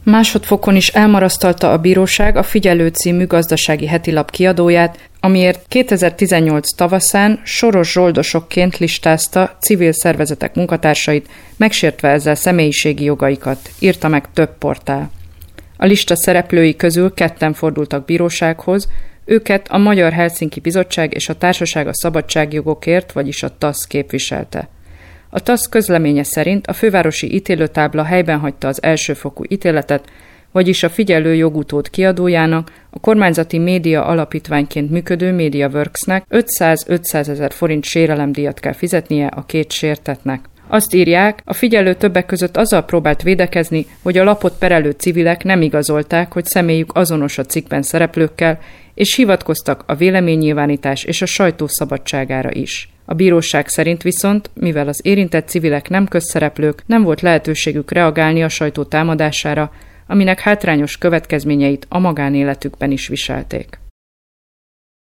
Másodfokon is elmarasztalta a bíróság a Figyelő című gazdasági hetilap kiadóját, amiért 2018 tavaszán soros zsoldosokként listázta civil szervezetek munkatársait, megsértve ezzel személyiségi jogaikat, írta meg több portál. A lista szereplői közül 2 fordultak bírósághoz, őket a Magyar Helsinki Bizottság és a Társaság a Szabadságjogokért, vagyis a TASZ képviselte. A TASZ közleménye szerint a fővárosi ítélőtábla helyben hagyta az elsőfokú ítéletet, vagyis a Figyelő jogutód kiadójának, a kormányzati média alapítványként működő MediaWorksnek 500 ezer forint sérelemdíjat kell fizetnie a 2 sértettnek. Azt írják, a Figyelő többek között azzal próbált védekezni, hogy a lapot perelő civilek nem igazolták, hogy személyük azonos a cikkben szereplőkkel, és hivatkoztak a véleménynyilvánítás és a sajtó szabadságára is. A bíróság szerint viszont, mivel az érintett civilek nem közszereplők, nem volt lehetőségük reagálni a sajtó támadására, aminek hátrányos következményeit a magánéletükben is viselték.